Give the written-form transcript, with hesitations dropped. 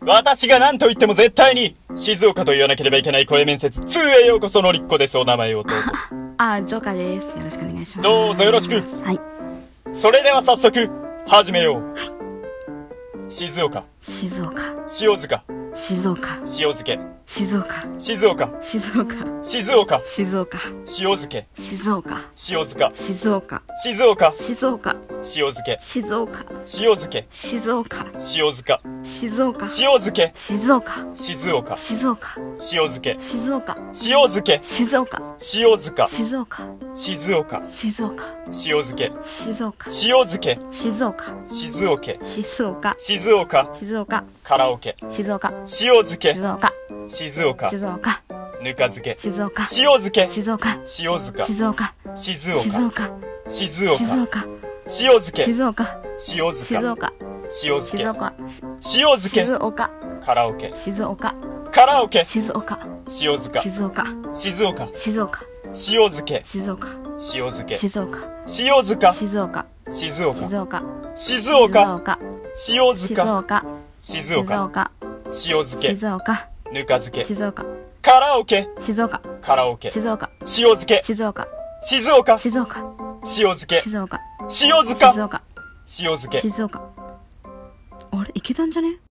私が何と言っても絶対に静岡と言わなければいけない声面接2へようこそのりっこです。お名前をどうぞ。 ジョーカーです。よろしくお願いします。 どうぞよろしく。 はい。 それでは早速始めよう。静岡、 静岡、 塩塚、 静岡、 塩漬け、 静岡、 静岡、 静岡、 静岡、 静岡、 塩漬け、 静岡、 塩塚、 静岡、 静岡、 静岡、 塩漬け、 静岡、 塩漬け、 静岡、 塩塚、 静岡、 塩漬け、 静岡、 静岡、 静岡、 塩漬け、 静岡、 塩漬け、 静岡、 塩塚、 静岡、 静岡、 静岡、 塩漬け、 静岡、 塩漬け、 静岡、 静岡、 静岡、 静岡、 静岡、 カラオケ、 静岡、 塩漬け、 静岡、 静岡、 静岡、 ぬか漬け、 静岡、 塩漬け、 静岡、 塩塚、 静岡、 静静岡、 岡、 静岡、 静岡、 塩漬け、 静岡、 塩塚、 静岡、 塩漬け、 静岡、 塩漬け、 静岡、 カラオケ、 静岡、 カラオケ、 静岡、 塩塚、 静岡、 静岡、 静岡、 塩漬け、 静岡、 塩漬け、 静岡、 塩塚、 静岡、 静岡、 静岡、 静静岡、 岡、 塩静塚、 岡、静静岡、 岡、 塩漬け、 静岡、 ぬか漬け、 静岡、 カラオケ、 静岡、 カラオケ、 静岡、 塩漬け、 静岡、 静岡、 静岡、 塩漬け、 静岡、 塩塚、 静岡、 塩漬け。 静岡。あれ、いけたんじゃね？